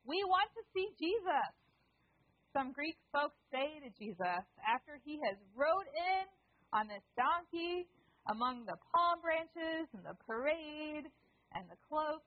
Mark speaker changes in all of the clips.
Speaker 1: We want to see Jesus. Some Greek folks say to Jesus, after he has rode in on this donkey among the palm branches and the parade and the cloaks.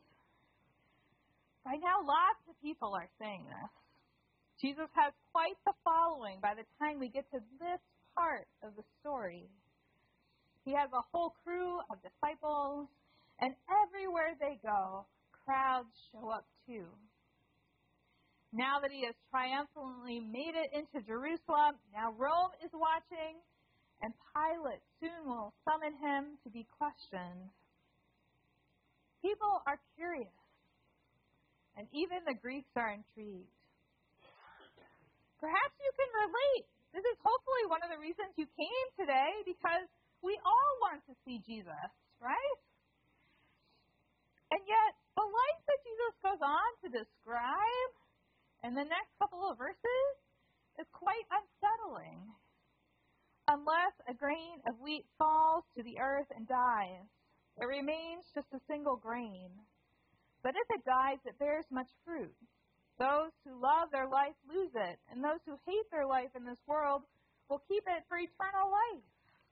Speaker 1: By now, lots of people are saying this. Jesus has quite the following by the time we get to this part of the story. He has a whole crew of disciples, and everywhere they go, crowds show up too. Now that he has triumphantly made it into Jerusalem, now Rome is watching, and Pilate soon will summon him to be questioned. People are curious, and even the Greeks are intrigued. Perhaps you can relate. This is hopefully one of the reasons you came today, because we all want to see Jesus, right? And yet, the life that Jesus goes on to describe in the next couple of verses is quite unsettling. Unless a grain of wheat falls to the earth and dies, it remains just a single grain. But if it dies, it bears much fruit. Those who love their life lose it, and those who hate their life in this world will keep it for eternal life.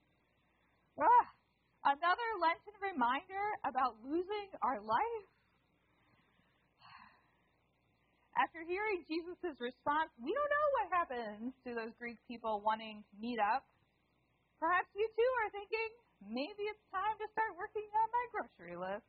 Speaker 1: Another Lenten reminder about losing our life. After hearing Jesus' response, we don't know what happens to those Greek people wanting to meet up. Perhaps you too are thinking, maybe it's time to start working on my grocery list.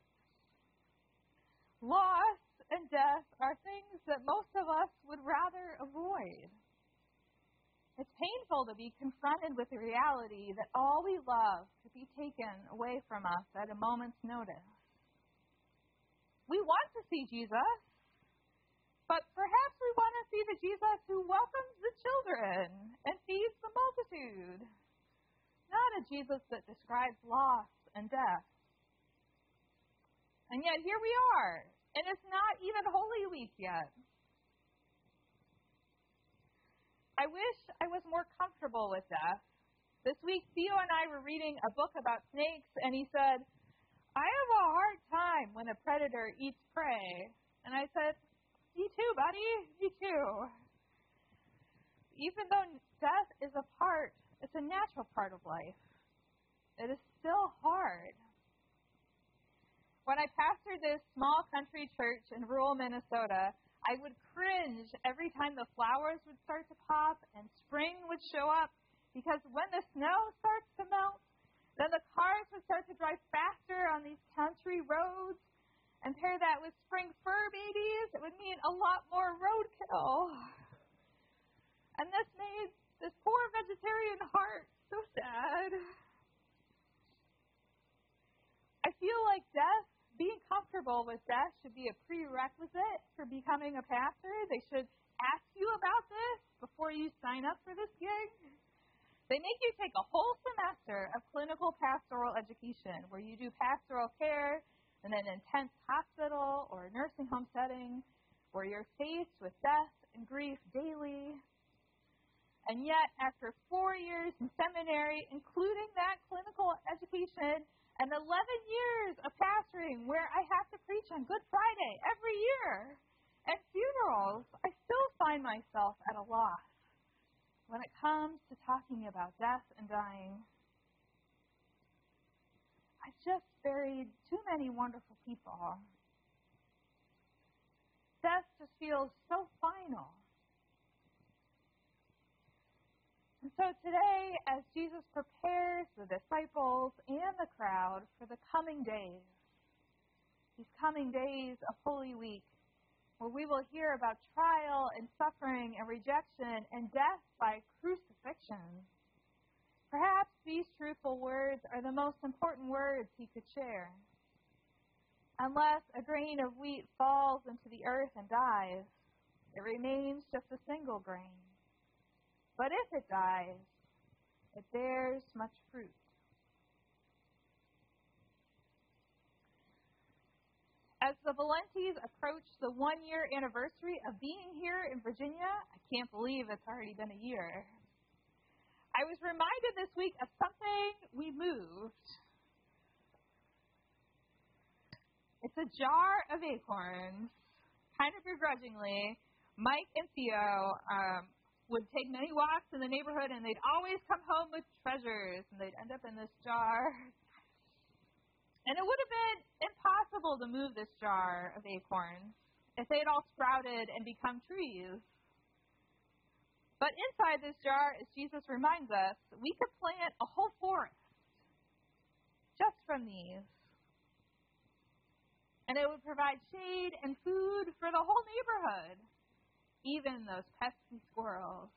Speaker 1: Loss and death are things that most of us would rather avoid. It's painful to be confronted with the reality that all we love could be taken away from us at a moment's notice. We want to see Jesus, but perhaps we want to see the Jesus who welcomes the children and feeds the multitude, not a Jesus that describes loss and death. And yet here we are, and it's not even Holy Week yet. I wish I was more comfortable with death. This week, Theo and I were reading a book about snakes, and he said, I have a hard time when a predator eats prey. And I said, me too, buddy, me too. Even though death is it's a natural part of life, it is still hard. When I pastored this small country church in rural Minnesota, I would cringe every time the flowers would start to pop and spring would show up, because when the snow starts to melt, then the cars would start to drive faster on these country roads, and pair that with spring fur babies, it would mean a lot more roadkill. And this made this poor vegetarian heart so sad. I feel like being comfortable with death should be a prerequisite for becoming a pastor. They should ask you about this before you sign up for this gig. They make you take a whole semester of clinical pastoral education where you do pastoral care in an intense hospital or nursing home setting where you're faced with death and grief daily. And yet, after 4 years in seminary, including that clinical education, and 11 years of pastoring where I have to preach on Good Friday every year, and funerals, I still find myself at a loss when it comes to talking about death and dying. I've just buried too many wonderful people. Death just feels so final. And so today, as Jesus prepares the disciples and the crowd for the coming days, these coming days of Holy Week, where we will hear about trial and suffering and rejection and death by crucifixion, perhaps these truthful words are the most important words he could share. Unless a grain of wheat falls into the earth and dies, it remains just a single grain. But if it dies, it bears much fruit. As the Valentes approach the 1-year anniversary of being here in Virginia, I can't believe it's already been a year. I was reminded this week of something we moved. It's a jar of acorns. kind of begrudgingly, Mike and Theo would take many walks in the neighborhood, and they'd always come home with treasures, and they'd end up in this jar. And it would have been impossible to move this jar of acorns if they'd all sprouted and become trees. But inside this jar, as Jesus reminds us, we could plant a whole forest just from these. And it would provide shade and food for the whole neighborhood, even those pesky squirrels.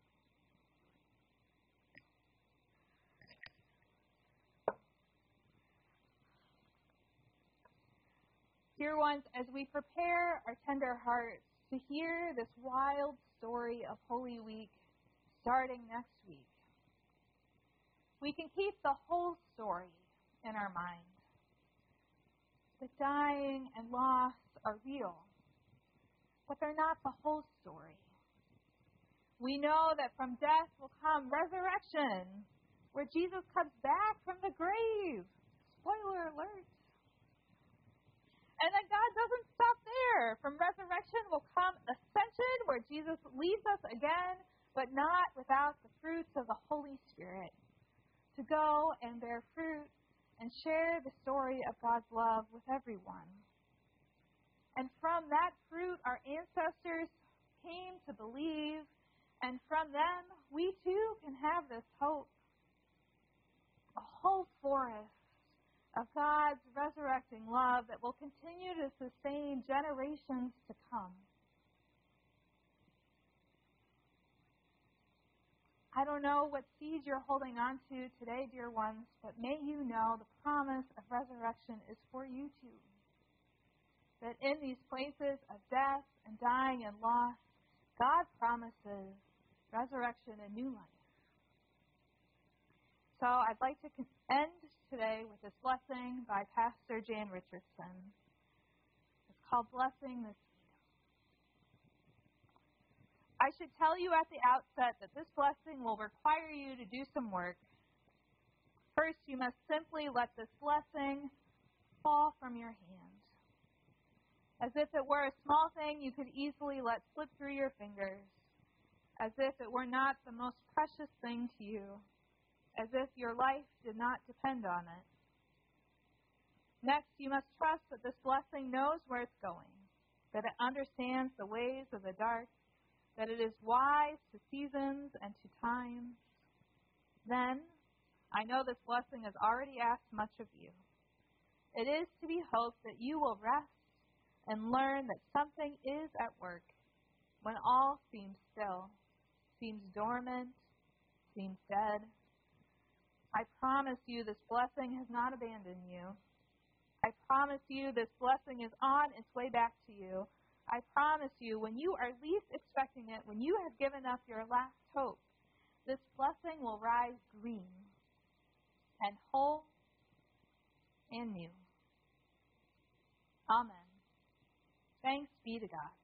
Speaker 1: Dear ones, as we prepare our tender hearts to hear this wild story of Holy Week starting next week, we can keep the whole story in our mind. The dying and loss are real, but they're not the whole story. We know that from death will come resurrection, where Jesus comes back from the grave. Spoiler alert. And then God doesn't stop there. From resurrection will come ascension, where Jesus leads us again, but not without the fruits of the Holy Spirit, to go and bear fruit and share the story of God's love with everyone. And from that fruit, our ancestors came to believe, and from them, we too can have this hope. A whole forest of God's resurrecting love that will continue to sustain generations to come. I don't know what seed you're holding on to today, dear ones, but may you know the promise of resurrection is for you too. That in these places of death and dying and loss, God promises resurrection and new life. So I'd like to end today with this blessing by Pastor Jan Richardson. It's called Blessing the Seed. I should tell you at the outset that this blessing will require you to do some work. First, you must simply let this blessing fall from your hand. As if it were a small thing you could easily let slip through your fingers. As if it were not the most precious thing to you. As if your life did not depend on it. Next, you must trust that this blessing knows where it's going, that it understands the ways of the dark, that it is wise to seasons and to times. Then, I know this blessing has already asked much of you. It is to be hoped that you will rest and learn that something is at work when all seems still, seems dormant, seems dead. I promise you this blessing has not abandoned you. I promise you this blessing is on its way back to you. I promise you when you are least expecting it, when you have given up your last hope, this blessing will rise green and whole and new. Amen. Thanks be to God.